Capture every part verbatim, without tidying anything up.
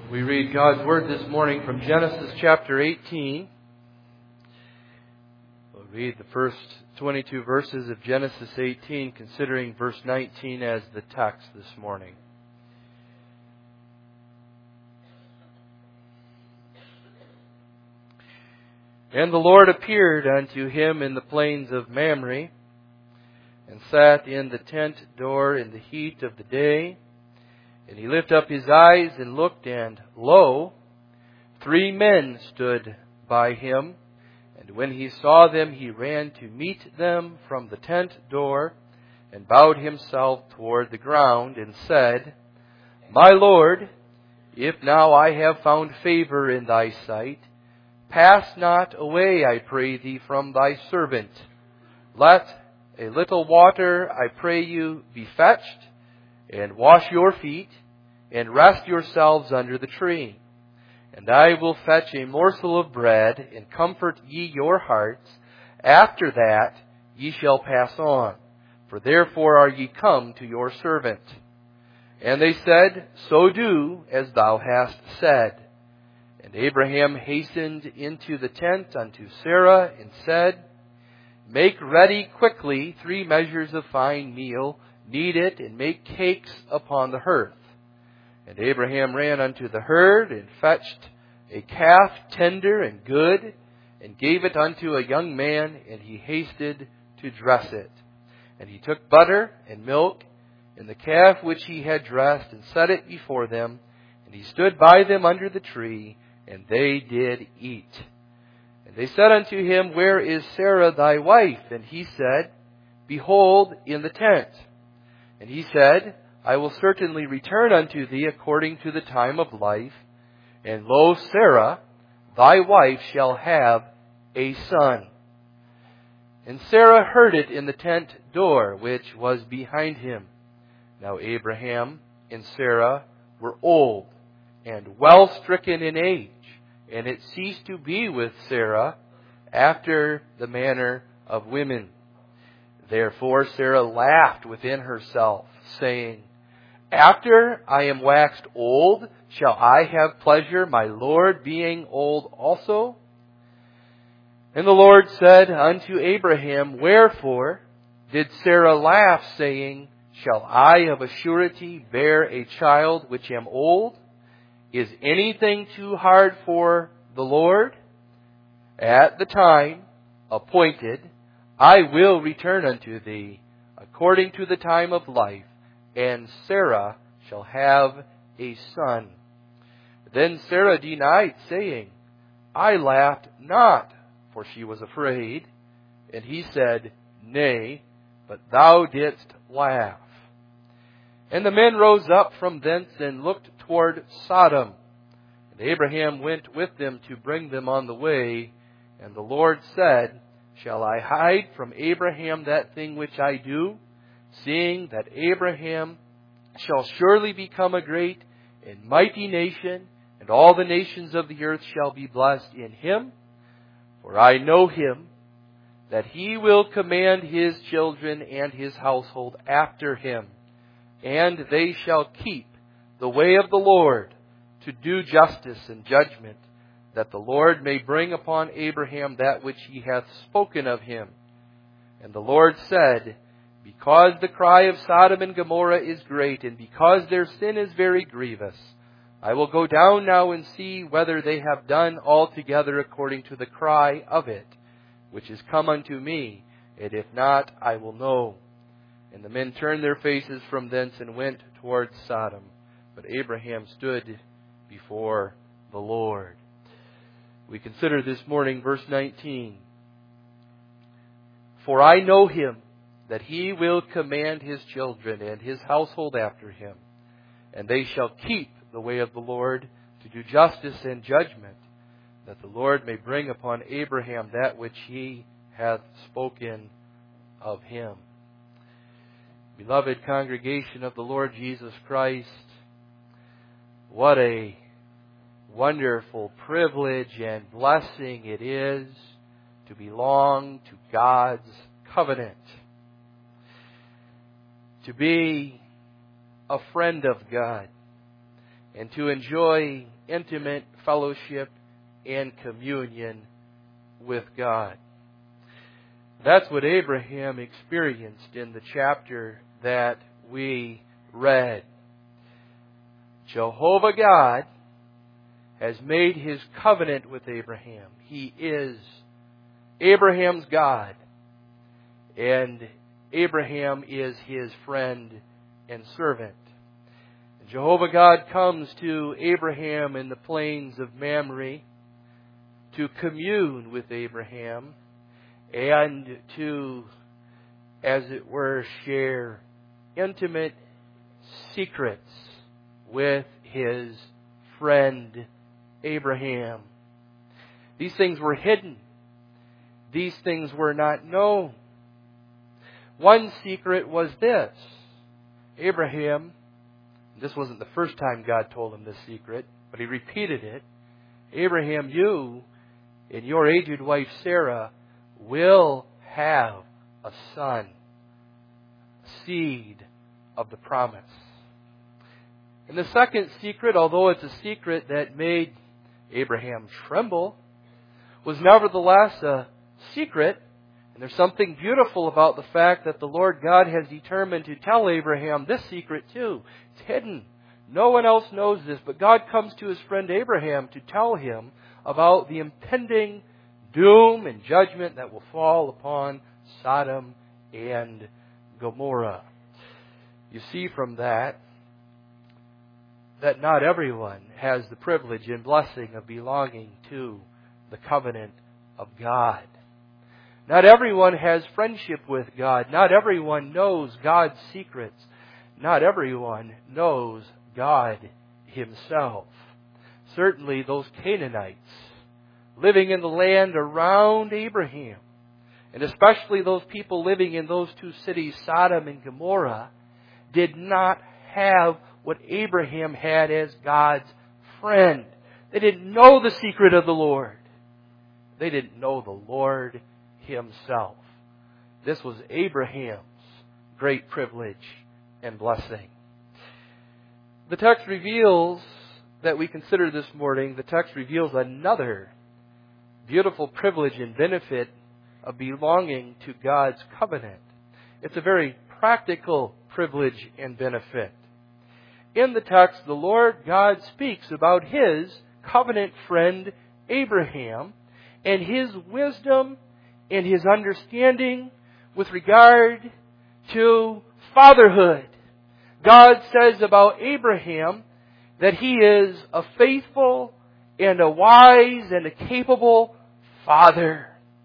We read God's Word this morning from Genesis chapter eighteen. We'll read the first twenty-two verses of Genesis eighteen, considering verse nineteen as the text this morning. And the Lord appeared unto him in the plains of Mamre, and sat in the tent door in the heat of the day. And he lifted up his eyes and looked, and lo, three men stood by him. And when he saw them, he ran to meet them from the tent door, and bowed himself toward the ground, and said, My Lord, if now I have found favor in thy sight, pass not away, I pray thee, from thy servant. Let a little water, I pray you, be fetched, and wash your feet, and rest yourselves under the tree. And I will fetch a morsel of bread, and comfort ye your hearts. After that ye shall pass on, for therefore are ye come to your servant. And they said, So do as thou hast said. And Abraham hastened into the tent unto Sarah, and said, Make ready quickly three measures of fine meal, knead it, and make cakes upon the hearth. And Abraham ran unto the herd, and fetched a calf tender and good, and gave it unto a young man, and he hasted to dress it. And he took butter and milk, and the calf which he had dressed, and set it before them. And he stood by them under the tree, and they did eat. And they said unto him, Where is Sarah thy wife? And he said, Behold, in the tent. And he said, I will certainly return unto thee according to the time of life. And lo, Sarah, thy wife, shall have a son. And Sarah heard it in the tent door, which was behind him. Now Abraham and Sarah were old, and well stricken in age, and it ceased to be with Sarah after the manner of women. Therefore Sarah laughed within herself, saying, After I am waxed old, shall I have pleasure, my Lord being old also? And the Lord said unto Abraham, Wherefore did Sarah laugh, saying, Shall I of a surety bear a child which am old? Is anything too hard for the Lord? At the time appointed, I will return unto thee according to the time of life, and Sarah shall have a son. Then Sarah denied, saying, I laughed not, for she was afraid. And he said, Nay, but thou didst laugh. And the men rose up from thence and looked toward Sodom. And Abraham went with them to bring them on the way. And the Lord said, Shall I hide from Abraham that thing which I do, seeing that Abraham shall surely become a great and mighty nation, and all the nations of the earth shall be blessed in him? For I know him, that he will command his children and his household after him, and they shall keep the way of the Lord, to do justice and judgment, that the Lord may bring upon Abraham that which he hath spoken of him. And the Lord said, Because the cry of Sodom and Gomorrah is great, and because their sin is very grievous, I will go down now and see whether they have done altogether according to the cry of it, which is come unto me, and if not, I will know. And the men turned their faces from thence and went towards Sodom. But Abraham stood before the Lord. We consider this morning verse nineteen. For I know him, that he will command his children and his household after him, and they shall keep the way of the Lord, to do justice and judgment, that the Lord may bring upon Abraham that which he hath spoken of him. Beloved congregation of the Lord Jesus Christ, what a wonderful privilege and blessing it is to belong to God's covenant, to be a friend of God, and to enjoy intimate fellowship and communion with God. That's what Abraham experienced in the chapter that we read. Jehovah God has made His covenant with Abraham. He is Abraham's God, and Abraham is his friend and servant. And Jehovah God comes to Abraham in the plains of Mamre to commune with Abraham and to, as it were, share intimate secrets with his friend Abraham. These things were hidden. These things were not known. One secret was this. Abraham, this wasn't the first time God told him this secret, but He repeated it. Abraham, you and your aged wife Sarah will have a son, a seed of the promise. And the second secret, although it's a secret that made Abraham tremble, was nevertheless a secret. And there's something beautiful about the fact that the Lord God has determined to tell Abraham this secret too. It's hidden. No one else knows this, but God comes to his friend Abraham to tell him about the impending doom and judgment that will fall upon Sodom and Gomorrah. You see from that that not everyone has the privilege and blessing of belonging to the covenant of God. Not everyone has friendship with God. Not everyone knows God's secrets. Not everyone knows God Himself. Certainly those Canaanites living in the land around Abraham, and especially those people living in those two cities, Sodom and Gomorrah, did not have what Abraham had as God's friend. They didn't know the secret of the Lord. They didn't know the Lord Himself. This was Abraham's great privilege and blessing. The text reveals that we consider this morning, the text reveals another beautiful privilege and benefit of belonging to God's covenant. It's a very practical privilege and benefit. In the text, the Lord God speaks about His covenant friend Abraham and his wisdom and his understanding with regard to fatherhood. God says about Abraham that he is a faithful and a wise and a capable father.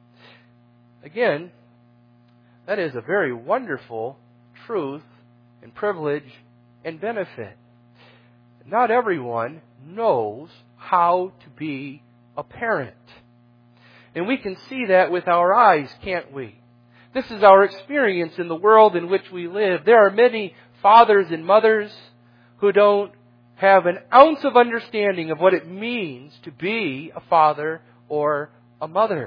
Again, that is a very wonderful truth and privilege and benefit. Not everyone knows how to be a parent. And we can see that with our eyes, can't we? This is our experience in the world in which we live. There are many fathers and mothers who don't have an ounce of understanding of what it means to be a father or a mother.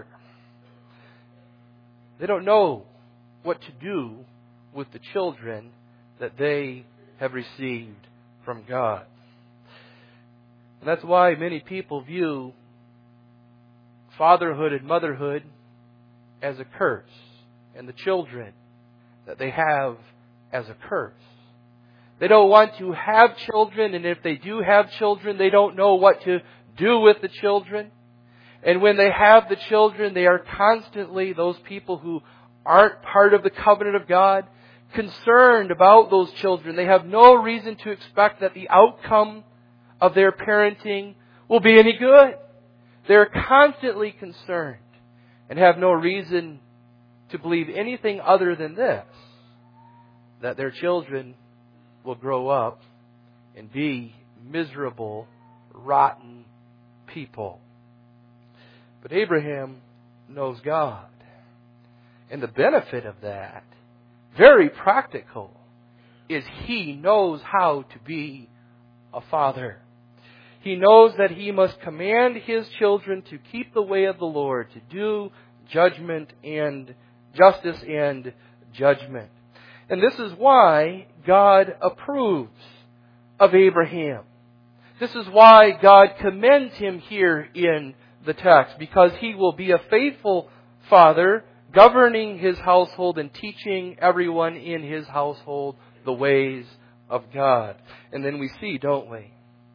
They don't know what to do with the children that they have received from God. And that's why many people view fatherhood and motherhood as a curse, and the children that they have as a curse. They don't want to have children, and if they do have children, they don't know what to do with the children. And when they have the children, they are constantly, those people who aren't part of the covenant of God, concerned about those children. They have no reason to expect that the outcome of their parenting will be any good. They're constantly concerned and have no reason to believe anything other than this, that their children will grow up and be miserable, rotten people. But Abraham knows God. And the benefit of that, very practical, is he knows how to be a father. He knows that he must command his children to keep the way of the Lord, to do judgment and justice and judgment. And this is why God approves of Abraham. This is why God commends him here in the text, because he will be a faithful father, governing his household and teaching everyone in his household the ways of God. And then we see, don't we,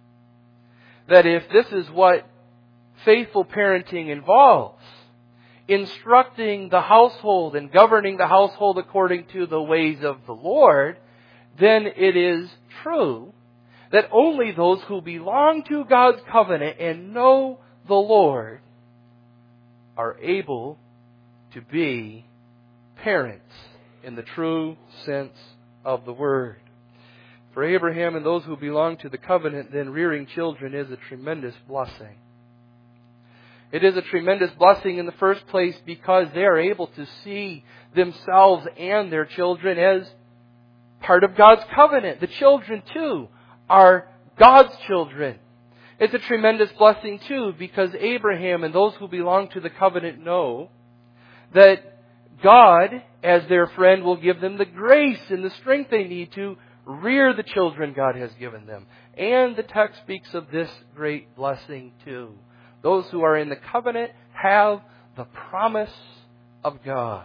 that if this is what faithful parenting involves, instructing the household and governing the household according to the ways of the Lord, then it is true that only those who belong to God's covenant and know the Lord are able to be parents in the true sense of the word. For Abraham and those who belong to the covenant, then rearing children is a tremendous blessing. It is a tremendous blessing in the first place because they are able to see themselves and their children as part of God's covenant. The children, too, are God's children. It's a tremendous blessing, too, because Abraham and those who belong to the covenant know that God, as their friend, will give them the grace and the strength they need to rear the children God has given them. And the text speaks of this great blessing, too. Those who are in the covenant have the promise of God.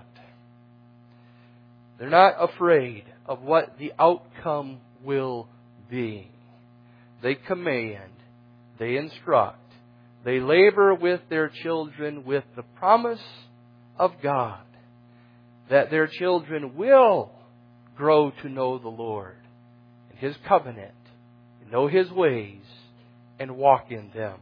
They're not afraid of what the outcome will be. They command, they instruct, they labor with their children with the promise of God that their children will grow to know the Lord and His covenant, know His ways, and walk in them.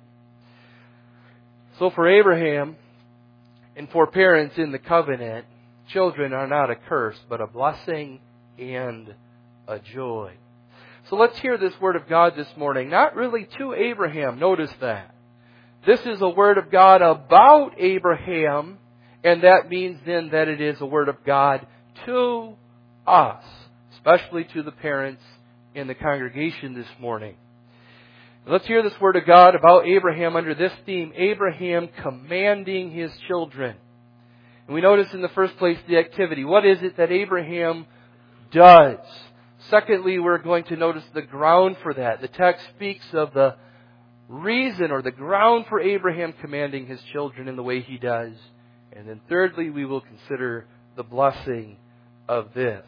So for Abraham and for parents in the covenant, children are not a curse, but a blessing and a joy. So let's hear this word of God this morning. Not really to Abraham, notice that. This is a word of God about Abraham, and that means then that it is a word of God to us, especially to the parents in the congregation this morning. Let's hear this word of God about Abraham under this theme, Abraham commanding his children. And we notice in the first place the activity. What is it that Abraham does? Secondly, we're going to notice the ground for that. The text speaks of the reason or the ground for Abraham commanding his children in the way he does. And then thirdly, we will consider the blessing of this.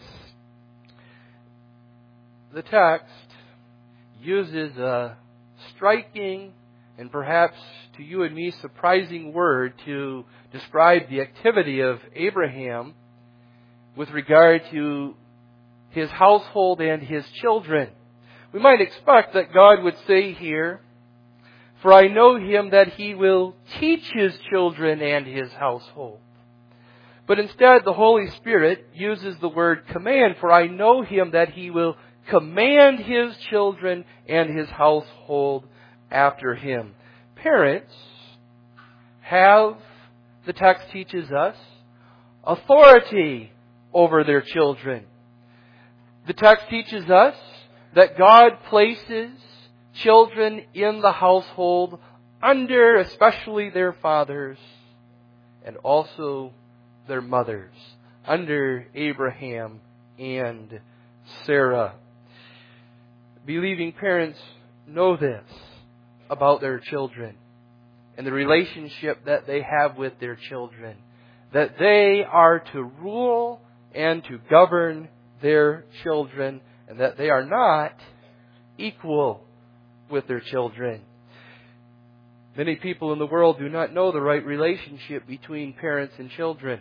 The text uses a striking and perhaps to you and me surprising word to describe the activity of Abraham with regard to his household and his children. We might expect that God would say here, "For I know him that he will teach his children and his household." But instead, the Holy Spirit uses the word command, "For I know him that he will command his children and his household after him." Parents have, the text teaches us, authority over their children. The text teaches us that God places children in the household under especially their fathers and also their mothers, under Abraham and Sarah. Believing parents know this about their children and the relationship that they have with their children, that they are to rule and to govern their children, and that they are not equal with their children. Many people in the world do not know the right relationship between parents and children.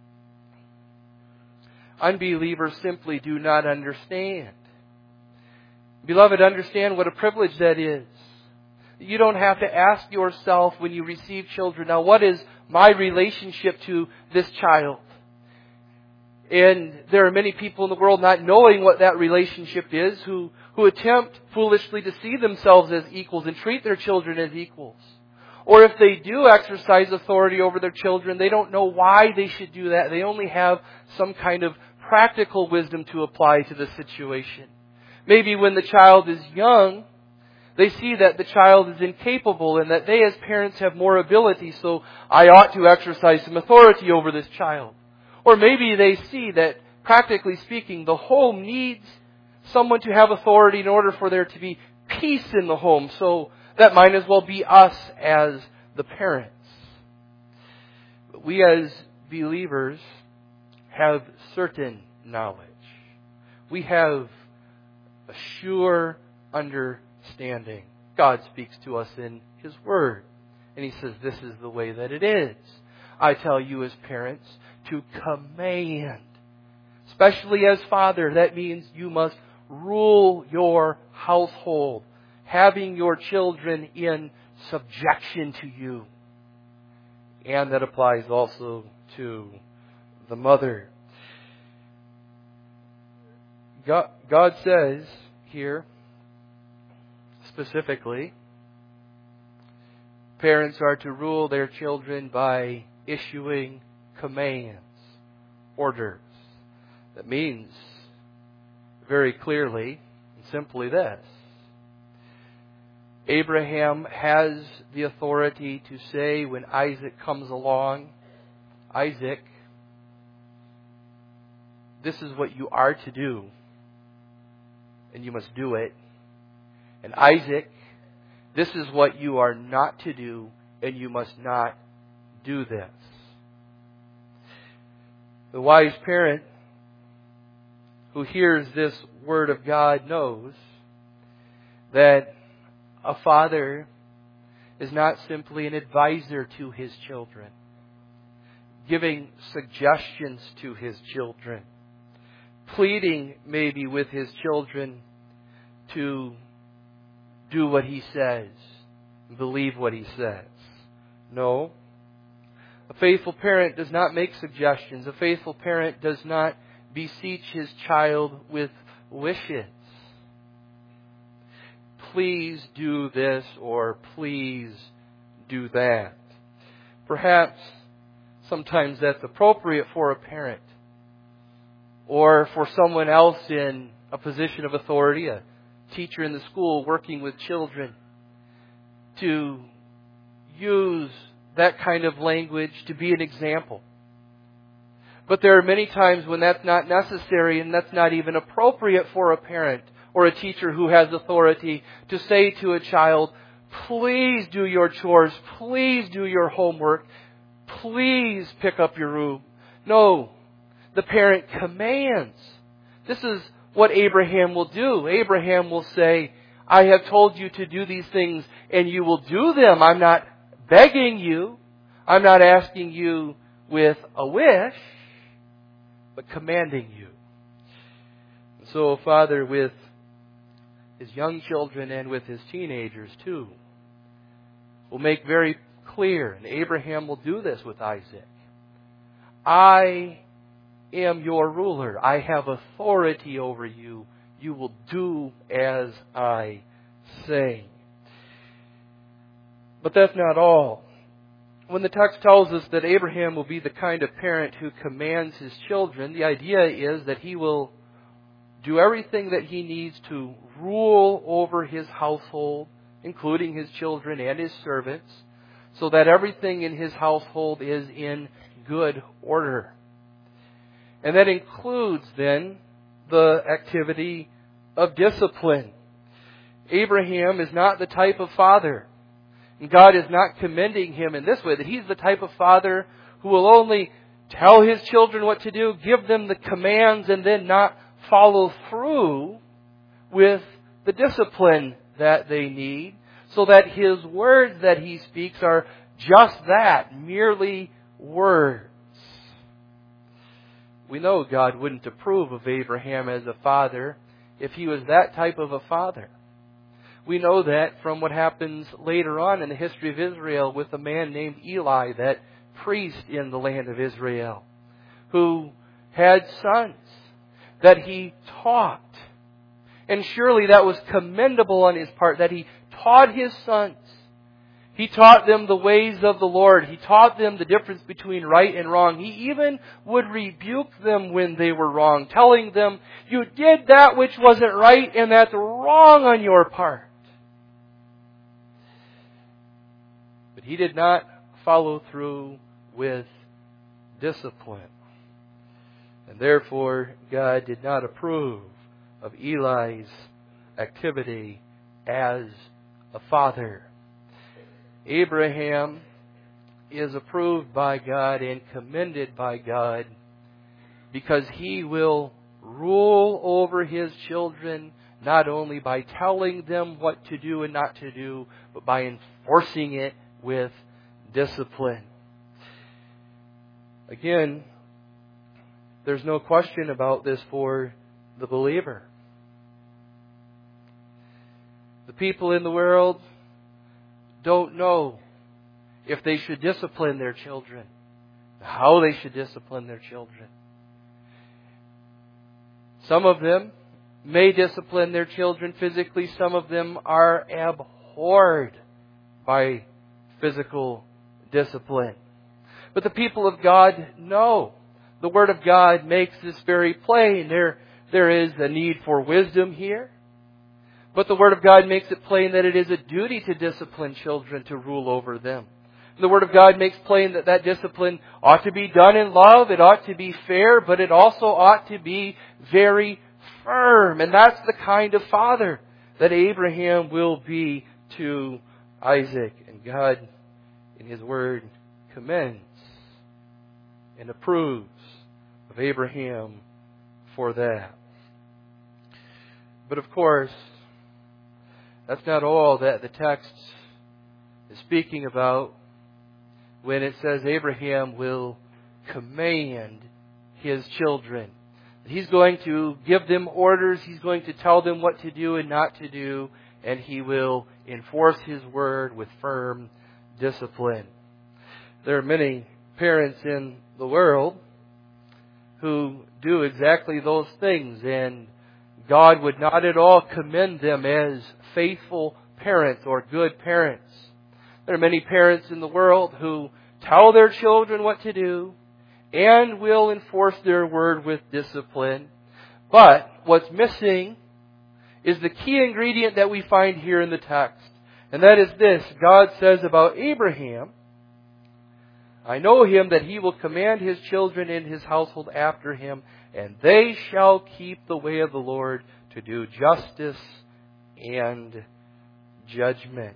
Unbelievers simply do not understand. Beloved, understand what a privilege that is. You don't have to ask yourself when you receive children, now what is my relationship to this child? And there are many people in the world not knowing what that relationship is, who, who attempt foolishly to see themselves as equals and treat their children as equals. Or if they do exercise authority over their children, they don't know why they should do that. They only have some kind of practical wisdom to apply to the situation. Maybe when the child is young, they see that the child is incapable and that they as parents have more ability, so I ought to exercise some authority over this child. Or maybe they see that, practically speaking, the home needs someone to have authority in order for there to be peace in the home. So that might as well be us as the parents. But we as believers have certain knowledge. We have a sure understanding. God speaks to us in His Word. And He says, this is the way that it is. I tell you as parents to command. Especially as father, that means you must rule your household, having your children in subjection to you. And that applies also to the mother. God, God says here, specifically, parents are to rule their children by issuing commands, orders. That means very clearly and simply this. Abraham has the authority to say when Isaac comes along, Isaac, this is what you are to do, and you must do it. And Isaac, this is what you are not to do, and you must not do this. The wise parent who hears this word of God knows that a father is not simply an advisor to his children, giving suggestions to his children, pleading maybe with his children to do what he says, believe what he says. No. A faithful parent does not make suggestions. A faithful parent does not beseech his child with wishes. Please do this or please do that. Perhaps sometimes that's appropriate for a parent or for someone else in a position of authority, a teacher in the school working with children, to use that kind of language to be an example. But there are many times when that's not necessary and that's not even appropriate for a parent or a teacher who has authority to say to a child, please do your chores, please do your homework, please pick up your room. No, the parent commands. This is what Abraham will do. Abraham will say, I have told you to do these things and you will do them. I'm not begging you. I'm not asking you with a wish, but commanding you. So a father with his young children and with his teenagers too will make very clear, and Abraham will do this with Isaac, I am your ruler. I have authority over you. You will do as I say. But that's not all. When the text tells us that Abraham will be the kind of parent who commands his children, the idea is that he will do everything that he needs to rule over his household, including his children and his servants, so that everything in his household is in good order. And that includes then the activity of discipline. Abraham is not the type of father, and God is not commending him in this way, that he's the type of father who will only tell his children what to do, give them the commands, and then not follow through with the discipline that they need, so that his words that he speaks are just that, merely words. We know God wouldn't approve of Abraham as a father if he was that type of a father. We know that from what happens later on in the history of Israel with a man named Eli, that priest in the land of Israel, who had sons that he taught. And surely that was commendable on his part, that he taught his sons. He taught them the ways of the Lord. He taught them the difference between right and wrong. He even would rebuke them when they were wrong, telling them, you did that which wasn't right and that's wrong on your part. But he did not follow through with discipline. And therefore, God did not approve of Eli's activity as a father. Abraham is approved by God and commended by God because he will rule over his children not only by telling them what to do and not to do, but by enforcing it with discipline. Again, there's no question about this for the believer. The people in the world don't know if they should discipline their children, how they should discipline their children. Some of them may discipline their children physically. Some of them are abhorred by physical discipline. But the people of God know. The Word of God makes this very plain. There, there is a need for wisdom here. But the Word of God makes it plain that it is a duty to discipline children, to rule over them. The Word of God makes plain that that discipline ought to be done in love. It ought to be fair, but it also ought to be very firm. And that's the kind of father that Abraham will be to Isaac. And God, in His Word, commends and approves of Abraham for that. But of course, that's not all that the text is speaking about when it says Abraham will command his children. He's going to give them orders. He's going to tell them what to do and not to do. And he will enforce his word with firm discipline. There are many parents in the world who do exactly those things. And God would not at all commend them as faithful parents or good parents. There are many parents in the world who tell their children what to do and will enforce their word with discipline. But what's missing is the key ingredient that we find here in the text. And that is this. God says about Abraham, I know him that he will command his children in his household after him, and they shall keep the way of the Lord to do justice and judgment.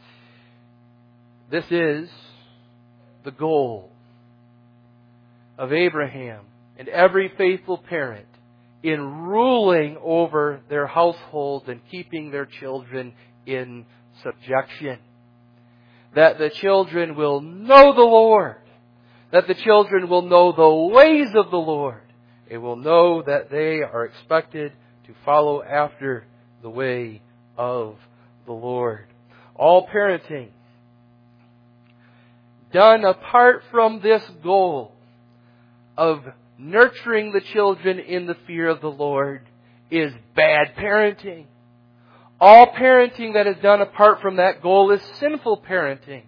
This is the goal of Abraham and every faithful parent in ruling over their households and keeping their children in subjection. That the children will know the Lord. That the children will know the ways of the Lord. They will know that they are expected to follow after the way of the Lord. All parenting done apart from this goal of nurturing the children in the fear of the Lord is bad parenting. All parenting that is done apart from that goal is sinful parenting.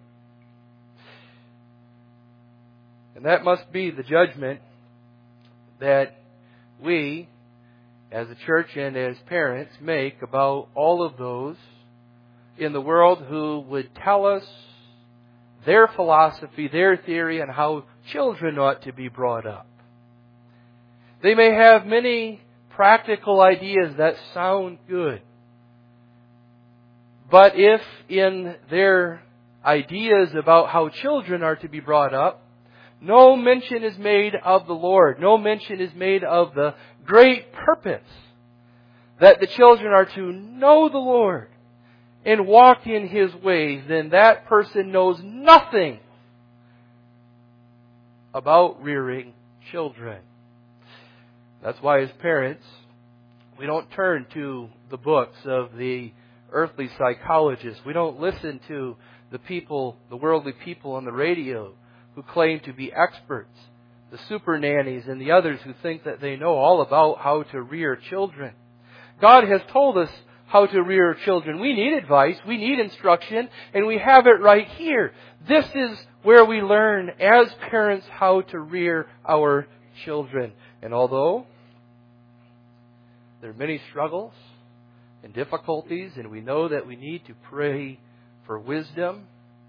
And that must be the judgment that we, as a church and as parents, make about all of those in the world who would tell us their philosophy, their theory on how children ought to be brought up. They may have many practical ideas that sound good. But if in their ideas about how children are to be brought up, no mention is made of the Lord, no mention is made of the great purpose that the children are to know the Lord and walk in His ways, then that person knows nothing about rearing children. That's why as parents, we don't turn to the books of the earthly psychologists. We don't listen to the people, the worldly people on the radio who claim to be experts, the super nannies and the others who think that they know all about how to rear children. God has told us how to rear children. We need advice, we need instruction, and we have it right here. This is where we learn as parents how to rear our children. And although there are many struggles and difficulties, and we know that we need to pray for wisdom,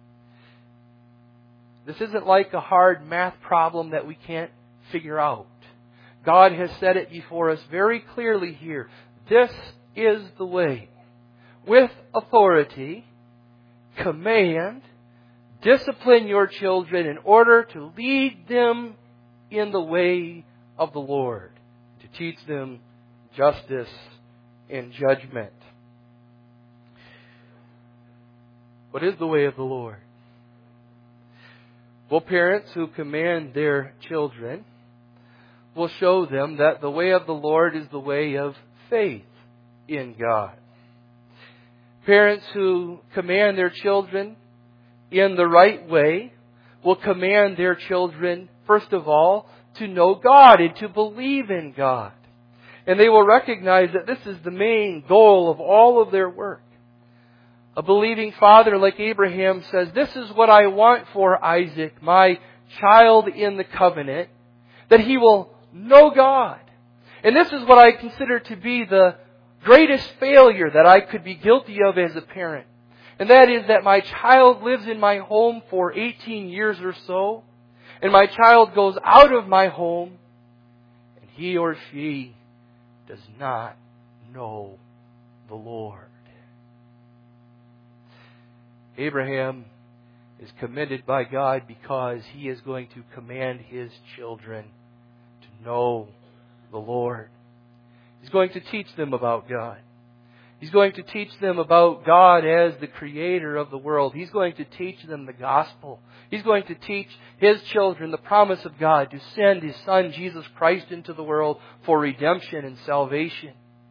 this isn't like a hard math problem that we can't figure out. God has said it before us very clearly here. This is the way. with authority, command, discipline your children in order to lead them in the way of the Lord, to teach them justice and judgment. What is the way of the Lord? Well, parents who command their children will show them that the way of the Lord is the way of faith in God. Parents who command their children in the right way will command their children, first of all, to know God and to believe in God. And they will recognize that this is the main goal of all of their work. A believing father like Abraham says, this is what I want for Isaac, my child in the covenant, that he will know God. And this is what I consider to be the greatest failure that I could be guilty of as a parent. And that is that my child lives in my home for eighteen years or so, and my child goes out of my home, and he or she does not know the Lord. Abraham is commended by God because he is going to command his children to know the Lord. He's going to teach them about God. He's going to teach them about God as the creator of the world. He's going to teach them the gospel. He's going to teach his children the promise of God to send his Son, Jesus Christ, into the world for redemption and salvation.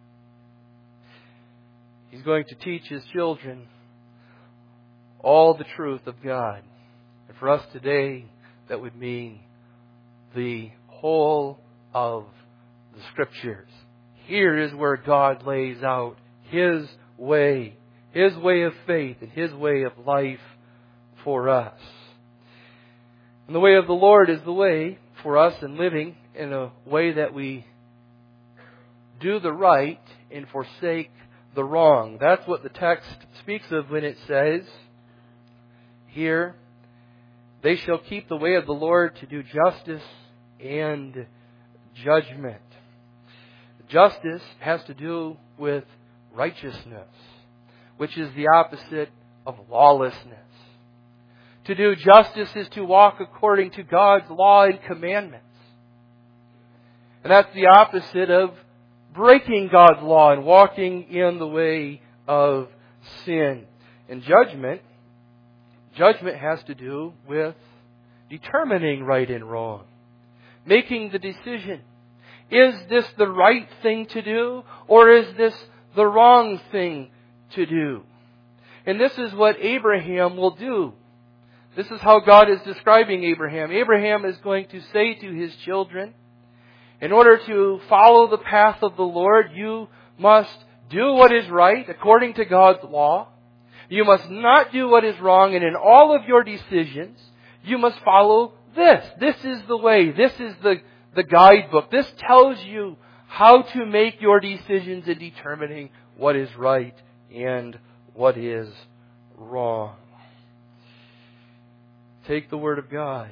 He's going to teach his children all the truth of God. And for us today, that would mean the whole of the Scriptures. Here is where God lays out His way, His way of faith and His way of life for us. And the way of the Lord is the way for us in living in a way that we do the right and forsake the wrong. That's what the text speaks of when it says here, they shall keep the way of the Lord to do justice and judgment. Justice has to do with righteousness, which is the opposite of lawlessness. To do justice is to walk according to God's law and commandments. And that's the opposite of breaking God's law and walking in the way of sin. And judgment, judgment has to do with determining right and wrong. Making the decision. Is this the right thing to do, or is this the wrong thing to do? And this is what Abraham will do. This is how God is describing Abraham. Abraham is going to say to his children, in order to follow the path of the Lord, you must do what is right according to God's law. You must not do what is wrong, and in all of your decisions, you must follow this. This is the way. This is the The guidebook. This tells you how to make your decisions in determining what is right and what is wrong. Take the Word of God.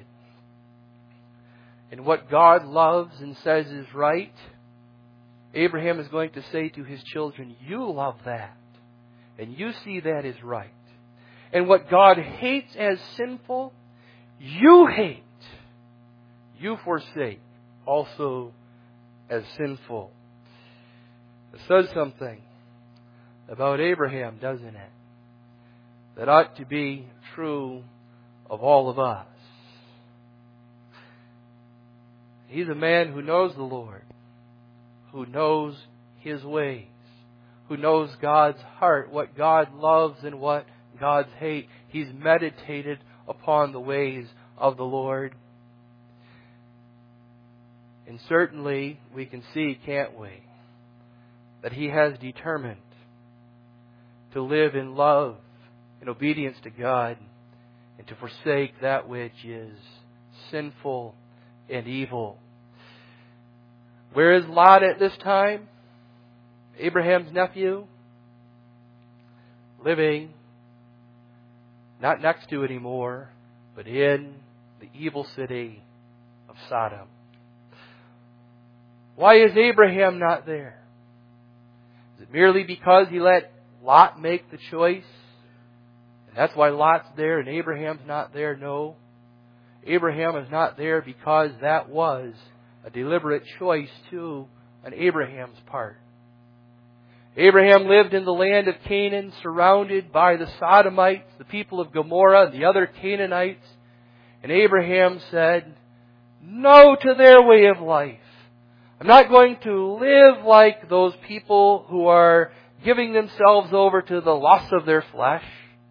And what God loves and says is right, Abraham is going to say to his children, you love that. And you see that is right. And what God hates as sinful, you hate. You forsake. Also as sinful. It says something about Abraham, doesn't it? That ought to be true of all of us. He's a man who knows the Lord, who knows His ways, who knows God's heart, what God loves and what God hates. He's meditated upon the ways of the Lord. And certainly we can see, can't we, that he has determined to live in love and obedience to God and to forsake that which is sinful and evil. Where is Lot at this time? Abraham's nephew? Living not next to anymore, but in the evil city of Sodom. Why is Abraham not there? Is it merely because he let Lot make the choice? And that's why Lot's there and Abraham's not there? No. Abraham is not there because that was a deliberate choice too on Abraham's part. Abraham lived in the land of Canaan, surrounded by the Sodomites, the people of Gomorrah, and the other Canaanites. And Abraham said, no to their way of life. I'm not going to live like those people who are giving themselves over to the lusts of their flesh.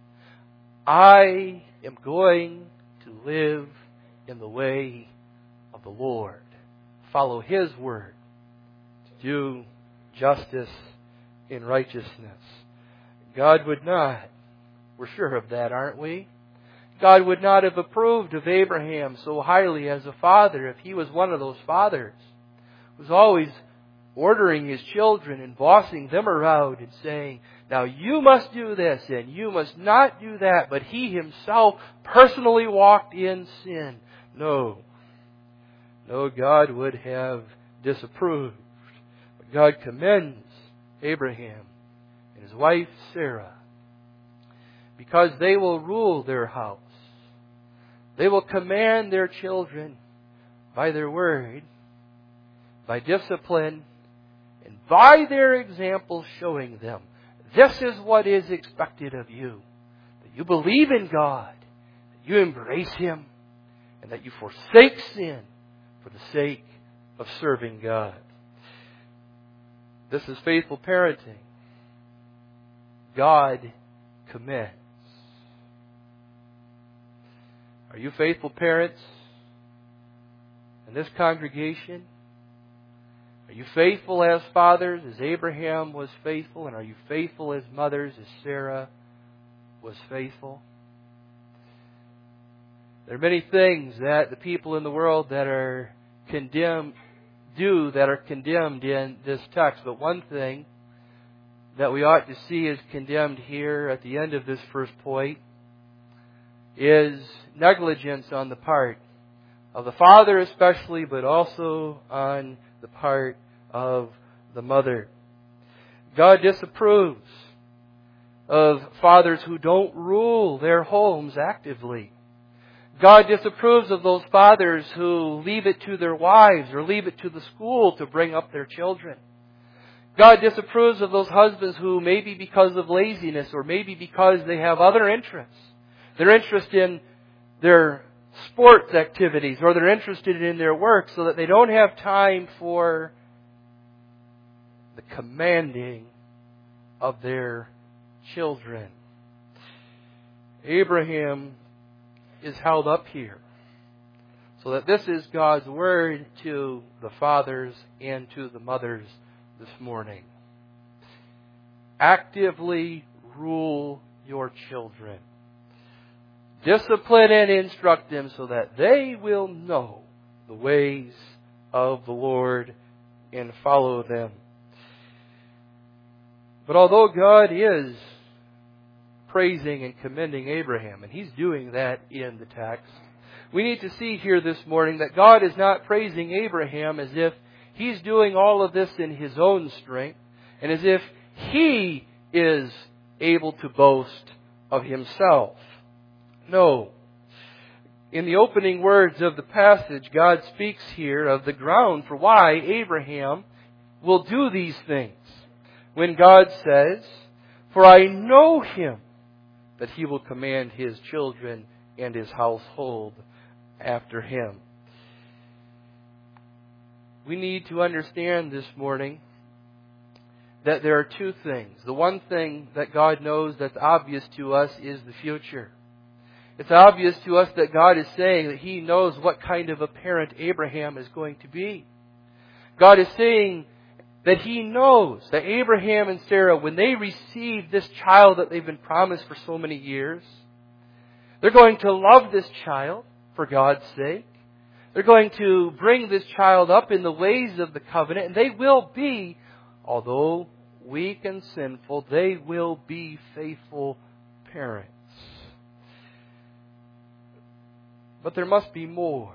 I am going to live in the way of the Lord. Follow His word to do justice in righteousness. God would not. We're sure of that, aren't we? God would not have approved of Abraham so highly as a father if he was one of those fathers who was always ordering his children and bossing them around and saying, now you must do this and you must not do that. But he himself personally walked in sin. No. No, God would have disapproved. But God commends Abraham and his wife Sarah because they will rule their house. They will command their children by their word, by discipline, and by their example showing them this is what is expected of you. That you believe in God, that you embrace Him, and that you forsake sin for the sake of serving God. This is faithful parenting. God commends. Are you faithful parents in this congregation? Are you faithful as fathers as Abraham was faithful? And are you faithful as mothers as Sarah was faithful? There are many things that the people in the world that are condemned do that are condemned in this text. But one thing that we ought to see is condemned here at the end of this first point is negligence on the part of the father especially, but also on the part of the mother. God disapproves of fathers who don't rule their homes actively. God disapproves of those fathers who leave it to their wives or leave it to the school to bring up their children. God disapproves of those husbands who maybe because of laziness or maybe because they have other interests. They're interested in their sports activities or they're interested in their work so that they don't have time for the commanding of their children. Abraham is held up here so that this is God's word to the fathers and to the mothers this morning. Actively rule your children. Discipline and instruct them so that they will know the ways of the Lord and follow them. But although God is praising and commending Abraham, and He's doing that in the text, we need to see here this morning that God is not praising Abraham as if He's doing all of this in His own strength and as if He is able to boast of Himself. No. In the opening words of the passage, God speaks here of the ground for why Abraham will do these things. When God says, "For I know him, that he will command his children and his household after him." We need to understand this morning that there are two things. The one thing that God knows that's obvious to us is the future. It's obvious to us that God is saying that He knows what kind of a parent Abraham is going to be. God is saying that He knows that Abraham and Sarah, when they receive this child that they've been promised for so many years, they're going to love this child for God's sake. They're going to bring this child up in the ways of the covenant, and they will be, although weak and sinful, they will be faithful parents. But there must be more.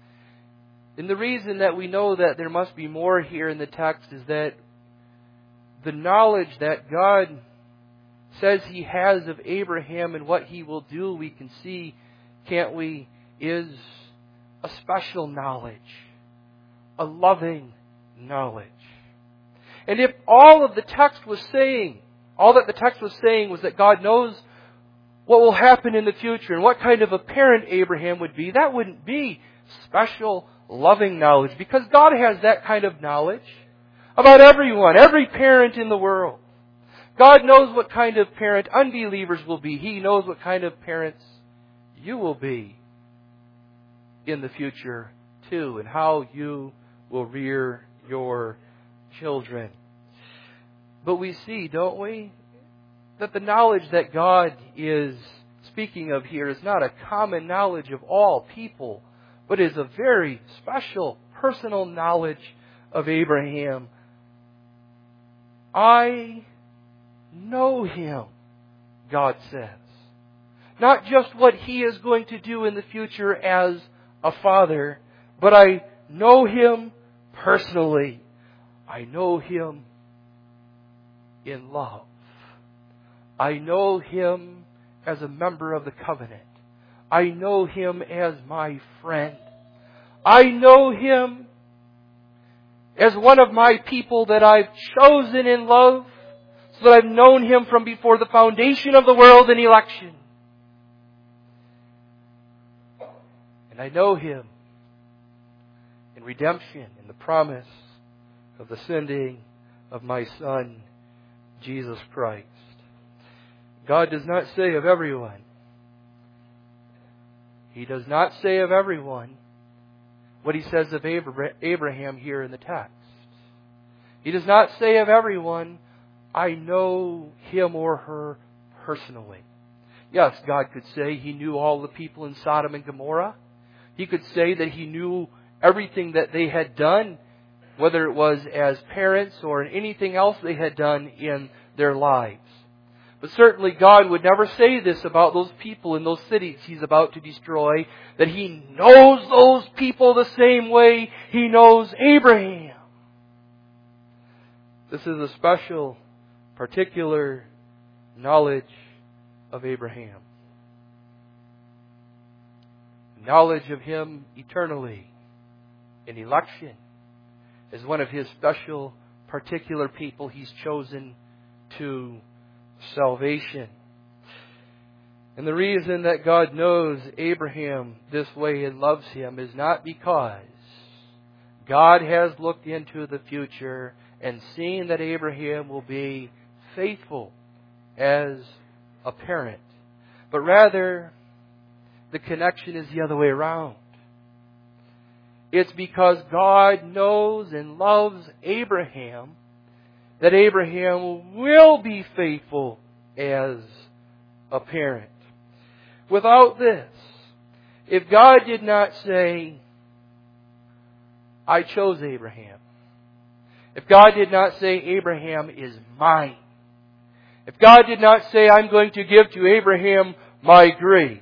And the reason that we know that there must be more here in the text is that the knowledge that God says He has of Abraham and what He will do, we can see, can't we, is a special knowledge, a loving knowledge. And if all of the text was saying, all that the text was saying was that God knows what will happen in the future and what kind of a parent Abraham would be, that wouldn't be special, loving knowledge, because God has that kind of knowledge about everyone, every parent in the world. God knows what kind of parent unbelievers will be. He knows what kind of parents you will be in the future too, and how you will rear your children. But we see, don't we, that the knowledge that God is speaking of here is not a common knowledge of all people, but is a very special, personal knowledge of Abraham. I know him, God says. Not just what he is going to do in the future as a father, but I know him personally. I know him in love. I know him as a member of the covenant. I know him as my friend. I know him as one of my people that I've chosen in love, so that I've known him from before the foundation of the world in election. And I know him in redemption, in the promise of the sending of my Son, Jesus Christ. God does not say of everyone, He does not say of everyone what He says of Abraham here in the text. He does not say of everyone, I know him or her personally. Yes, God could say He knew all the people in Sodom and Gomorrah. He could say that He knew everything that they had done, whether it was as parents or in anything else they had done in their lives. But certainly God would never say this about those people in those cities He's about to destroy, that He knows those people the same way He knows Abraham. This is a special, particular knowledge of Abraham. Knowledge of him eternally in election as one of His special, particular people He's chosen to salvation. And the reason that God knows Abraham this way and loves him is not because God has looked into the future and seen that Abraham will be faithful as a parent, but rather the connection is the other way around. It's because God knows and loves Abraham that Abraham will be faithful as a parent. Without this, if God did not say, I chose Abraham, if God did not say, Abraham is mine, if God did not say, I'm going to give to Abraham my grace,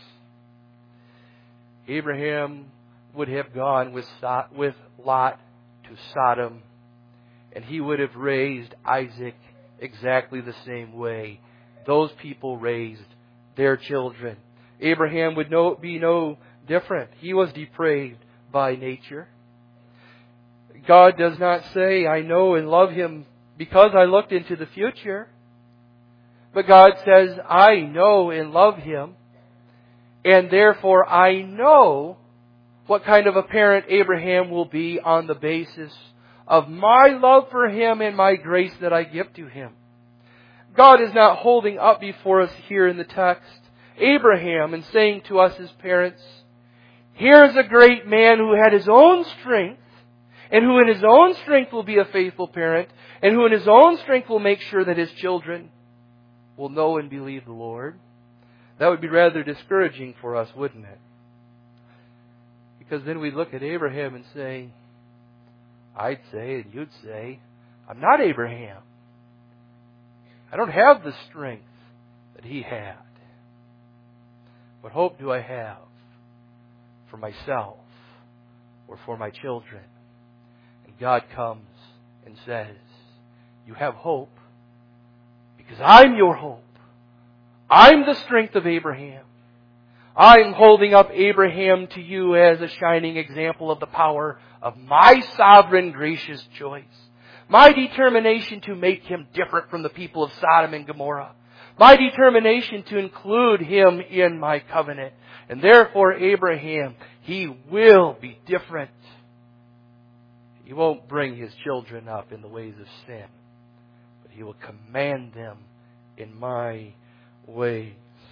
Abraham would have gone with Lot to Sodom, and he would have raised Isaac exactly the same way those people raised their children. Abraham would no, be no different. He was depraved by nature. God does not say, I know and love him because I looked into the future. But God says, I know and love him, and therefore I know what kind of a parent Abraham will be on the basis of my love for him and my grace that I give to him. God is not holding up before us here in the text Abraham and saying to us as parents, here's a great man who had his own strength, and who in his own strength will be a faithful parent, and who in his own strength will make sure that his children will know and believe the Lord. That would be rather discouraging for us, wouldn't it? Because then we'd look at Abraham and say, I'd say, and you'd say, I'm not Abraham. I don't have the strength that he had. What hope do I have for myself or for my children? And God comes and says, you have hope. Because I'm your hope. I'm the strength of Abraham. I'm holding up Abraham to you as a shining example of the power of my sovereign gracious choice. My determination to make him different from the people of Sodom and Gomorrah. My determination to include him in my covenant. And therefore, Abraham, he will be different. He won't bring his children up in the ways of sin, but he will command them in my ways.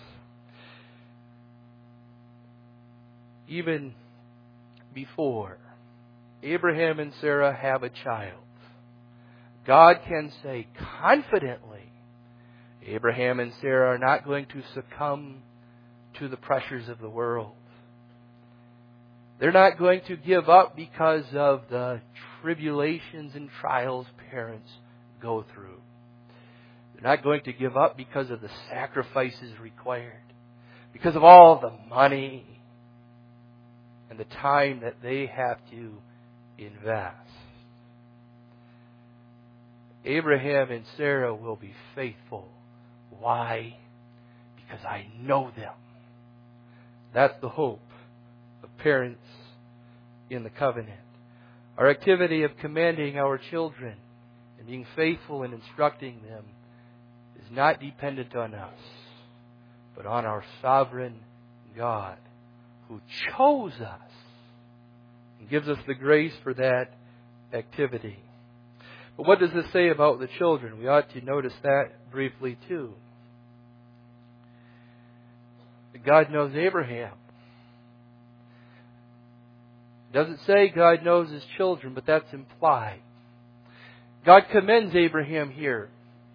Even before Abraham and Sarah have a child, God can say confidently, Abraham and Sarah are not going to succumb to the pressures of the world. They're not going to give up because of the tribulations and trials parents go through. They're not going to give up because of the sacrifices required, because of all the money and the time that they have to invest. Abraham and Sarah will be faithful. Why? Because I know them. That's the hope of parents in the covenant. Our activity of commanding our children and being faithful in instructing them is not dependent on us, but on our sovereign God who chose us and gives us the grace for that activity. But what does this say about the children? We ought to notice that briefly too. God knows Abraham. It doesn't say God knows his children, but that's implied. God commends Abraham here,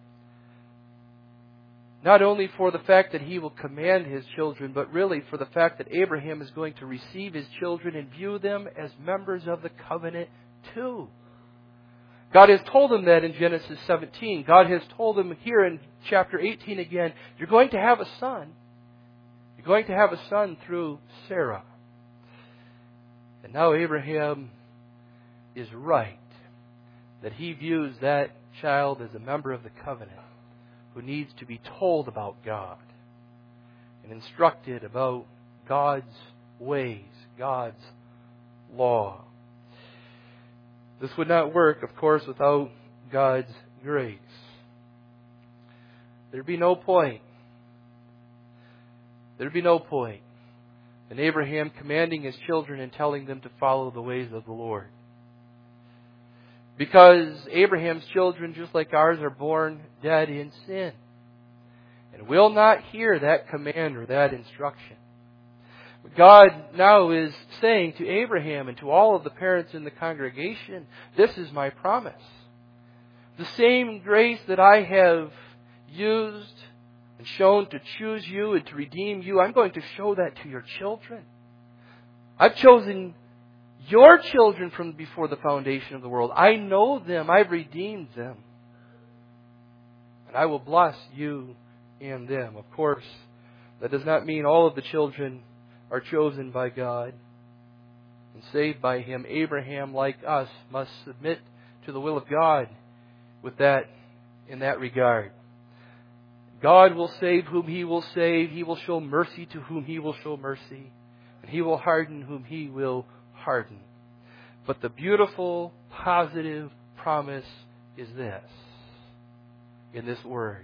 not only for the fact that he will command his children, but really for the fact that Abraham is going to receive his children and view them as members of the covenant too. God has told him that in Genesis seventeen. God has told him here in chapter eighteen again, you're going to have a son. You're going to have a son through Sarah. And now Abraham is right that he views that child as a member of the covenant who needs to be told about God and instructed about God's ways, God's law. This would not work, of course, without God's grace. There'd be no point. There'd be no point in Abraham commanding his children and telling them to follow the ways of the Lord. Because Abraham's children, just like ours, are born dead in sin and will not hear that command or that instruction. God now is saying to Abraham and to all of the parents in the congregation, this is my promise. The same grace that I have used and shown to choose you and to redeem you, I'm going to show that to your children. I've chosen your children from before the foundation of the world. I know them. I've redeemed them. And I will bless you and them. Of course, that does not mean all of the children are chosen by God and saved by Him. Abraham, like us, must submit to the will of God with that, in that regard. God will save whom He will save. He will show mercy to whom He will show mercy. And He will harden whom He will harden. But the beautiful, positive promise is this, in this word.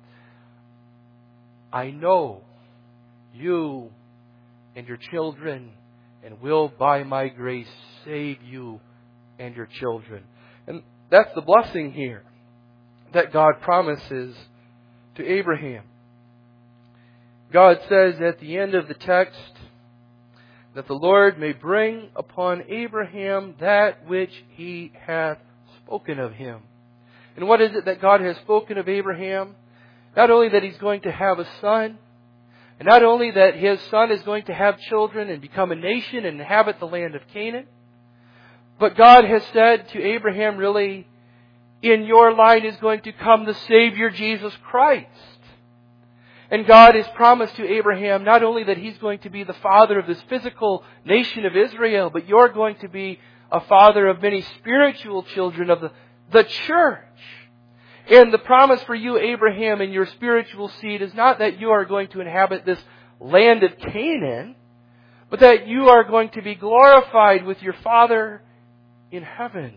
I know you and your children, and will by my grace save you and your children. And that's the blessing here that God promises to Abraham. God says at the end of the text that the Lord may bring upon Abraham that which He hath spoken of him. And what is it that God has spoken of Abraham? Not only that he's going to have a son, and not only that his son is going to have children and become a nation and inhabit the land of Canaan, but God has said to Abraham, really, in your line is going to come the Savior, Jesus Christ. And God has promised to Abraham not only that he's going to be the father of this physical nation of Israel, but you're going to be a father of many spiritual children of the, the church. And the promise for you, Abraham, and your spiritual seed is not that you are going to inhabit this land of Canaan, but that you are going to be glorified with your Father in heaven.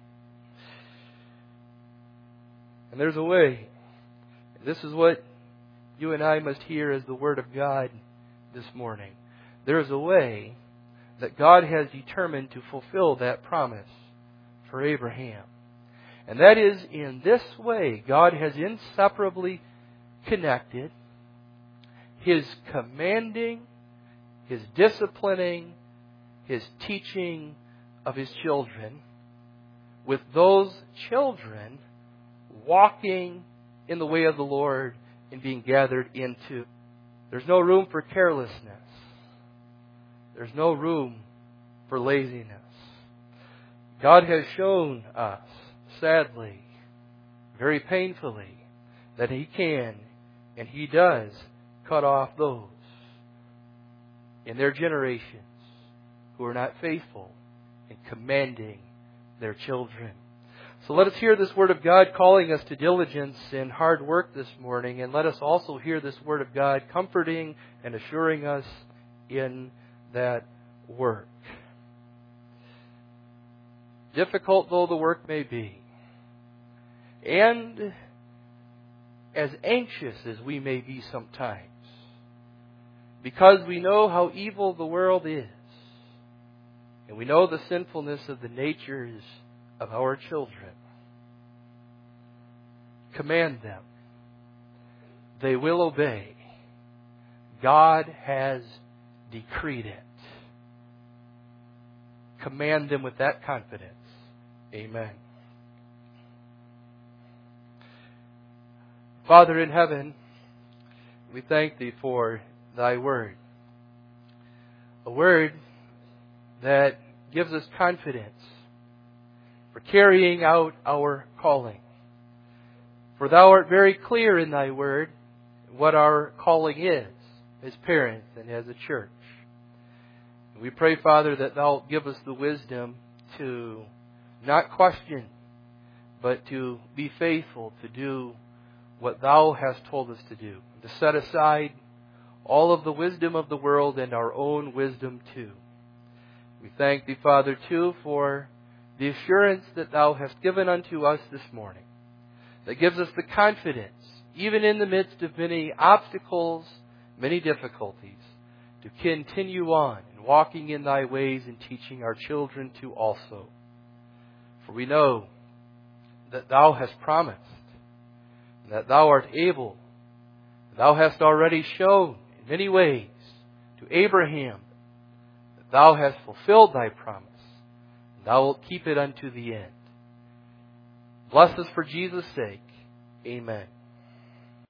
And there's a way. This is what you and I must hear as the Word of God this morning. There is a way that God has determined to fulfill that promise for Abraham. And that is, in this way, God has inseparably connected His commanding, His disciplining, His teaching of His children with those children walking in the way of the Lord and being gathered into. There's no room for carelessness. There's no room for laziness. God has shown us, sadly, very painfully, that He can and He does cut off those in their generations who are not faithful in commanding their children. So let us hear this Word of God calling us to diligence and hard work this morning, and let us also hear this Word of God comforting and assuring us in that work. Difficult though the work may be, and as anxious as we may be sometimes, because we know how evil the world is, and we know the sinfulness of the natures of our children. Command them. They will obey. God has decreed it. Command them with that confidence. Amen. Father in heaven, we thank Thee for Thy Word. A Word that gives us confidence for carrying out our calling. For Thou art very clear in Thy Word what our calling is as parents and as a church. We pray, Father, that Thou give us the wisdom to not question, but to be faithful to do what Thou hast told us to do. To set aside all of the wisdom of the world and our own wisdom too. We thank Thee, Father, too, for the assurance that Thou hast given unto us this morning, that gives us the confidence, even in the midst of many obstacles, many difficulties, to continue on in walking in Thy ways and teaching our children to also. For we know that Thou hast promised, that Thou art able, Thou hast already shown in many ways to Abraham that Thou hast fulfilled Thy promise. Thou wilt keep it unto the end. Bless us for Jesus' sake. Amen.